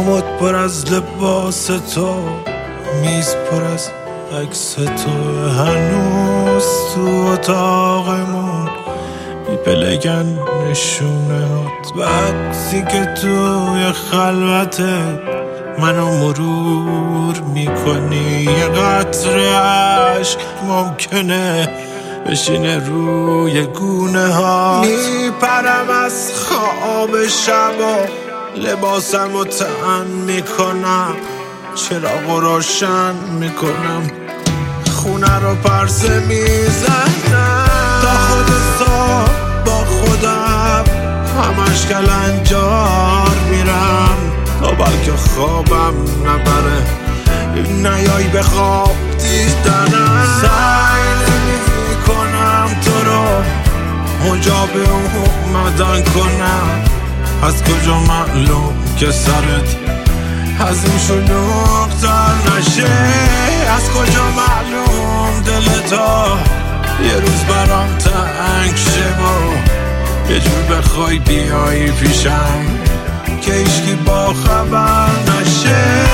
کاموت پر از لباس تو، میز پر از عکس تو، هنوز تو اتاقمون میپلگن نشونه هات. وقتی که توی خلوته منو مرور میکنی، یه قطره عشق ممکنه بشینه روی گونه ها. میپرم از خواب شبا، لباسمو تن میکنم، چراغو روشن میکنم، خونه رو پرسه میزنم، تا خود صبح با خودم همش کلنجار میرم، تا بلکه خوابم نبره نیای به خواب دیدنم. سعی نمی‌کنم تو رو مجاب اومدن کنم، از کجا معلوم که سرت از این شلوغ‌تر نشه، از کجا معلوم دلتا یه روز برام تنگ شه و یه جور بخوای بیایی پیشم که هیچکی با خبر نشه.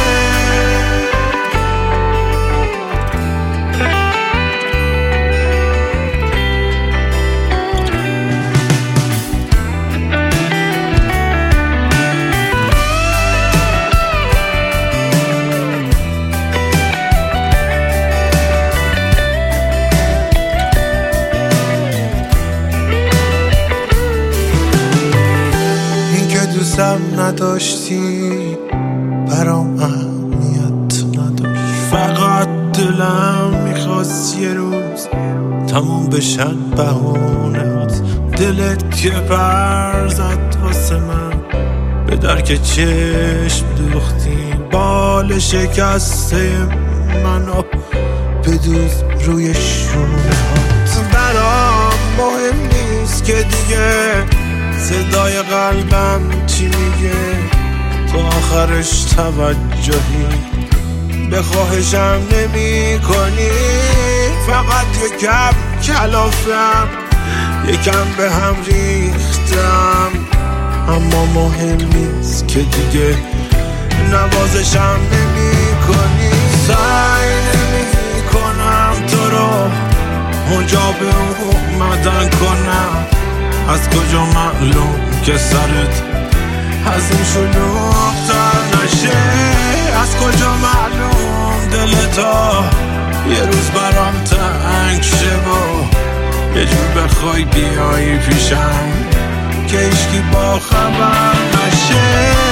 دوستم نداشتی برام اهمیت نداشت، فقط دلم میخواست یه روز تموم بشن بهونهات. دلت که پر زد واسه من به درک چشم دوختی، بال شکسته منو بدوز روی شونهات. برام مهم نیست که دیگه صدای قلبم چی میگه، تو آخرش توجهی به خواهشم نمی کنی، فقط یکم کلافم یکم به هم ریختم، اما مهم نیست که دیگه نوازشم نمی کنی. سعی نمی کنم تو رو مجاب اومدن کنم، از کجا معلوم که سرت از این شلوغ‌تر نشه، از کجا معلوم دلتا یه روز برام تنگ شه و یه جور بخوای بیایی پیشم که هیچکی با خبر نشه.